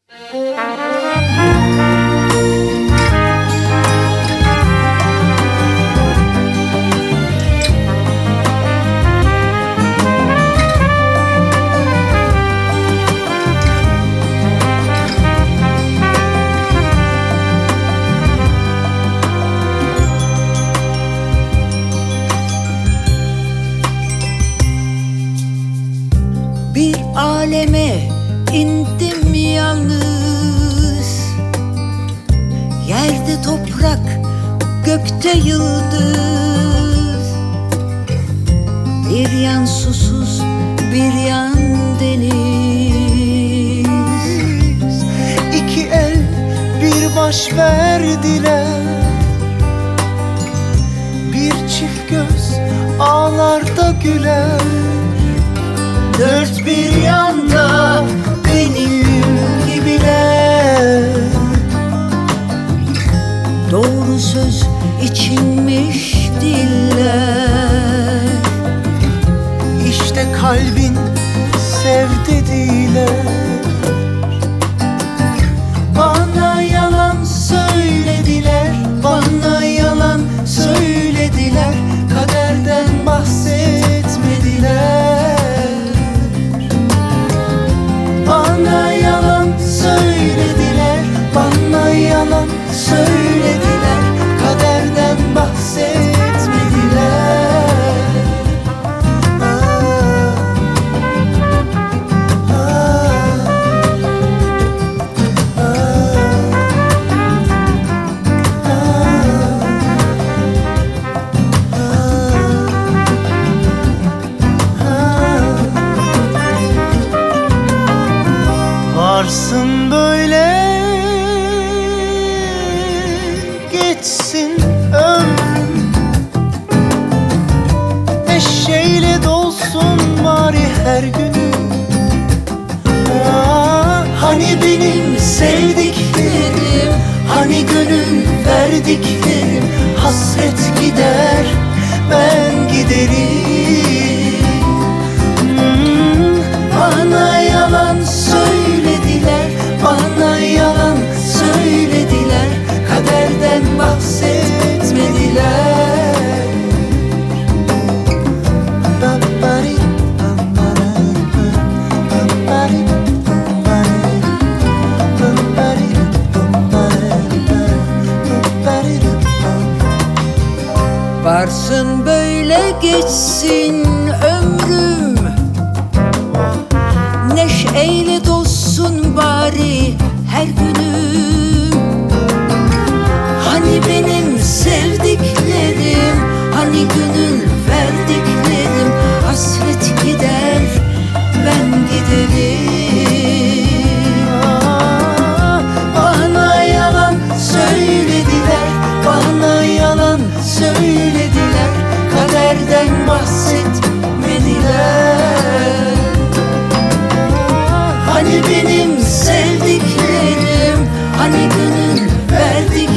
Bir aleme indim yalnız, yerde toprak, gökte yıldız. Bir yan susuz, bir yan deniz. İki el bir baş verdiler, bir çift göz ağlarda güler. Dört bir yanda benim gibiler. Doğru söz içinmiş diller. İşte kalbin sev dediler. Bana yalan söylediler, bana yalan söylediler. Kaderden bahsetmediler. Bana yalan söylediler, bana yalan söylediler. Kaderden bahsetmediler. Varsın böyle geçsin ömrüm, neşeyle dolsun bari her günüm. Hani benim sevdiklerim, hani gönül verdiklerim. Hasret gider, ben giderim. Bana yalan söylediler, bana yalan söylediler. Kaderden bahsetmediler. Varsın böyle geçsin ömrüm, neşeyle dolsun bari her günüm. Hani benim sevdiklerim, hani gönül verdiklerim. Hasret gider, ben giderim. Bana yalan söylediler, bana yalan söylediler. Kaderden bahsetmediler. Hani benim sevdiklerim, hani gönül verdiklerim.